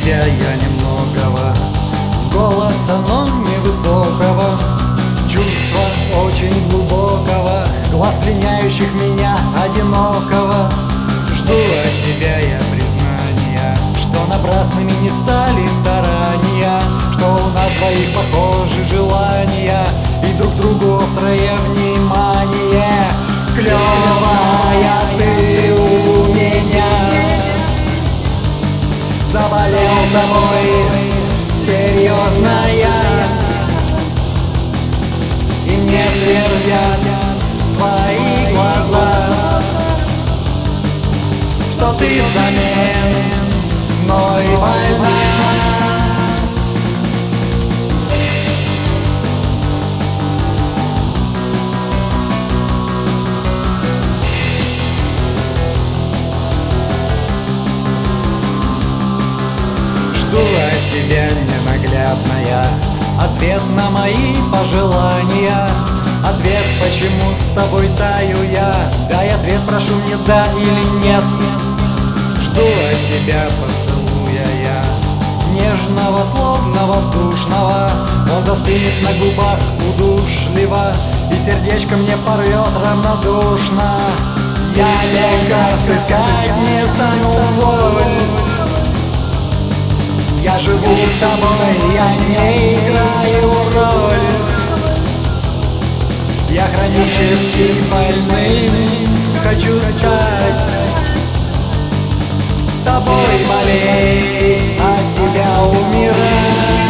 тебя я немногого, голоса, но невысокого, чувства очень глубокого, глаз пленяющих меня одинокого. Жду от тебя я признания, что напрасными не стали старания, что у нас двоих похожи желания и друг другу острое внимание. Клёвая ты у меня, заболел тобой серьезная, и мне твердят твои глаза, что ты взамен мной больна. Жду от тебя ненаглядная ответ на мои пожелания, ответ, почему с тобой таю я. Дай ответ, прошу, мне да или нет. Жду от тебя поцелуя я, нежного, словно воздушного. Он застынет на губах удушливо, и сердечко мне порвет равнодушно. Я лекарств искать не стану, воль. Я живу с тобой, я не играю роль. Я хронически больным хочу стать тобой, болеть, от тебя умирать.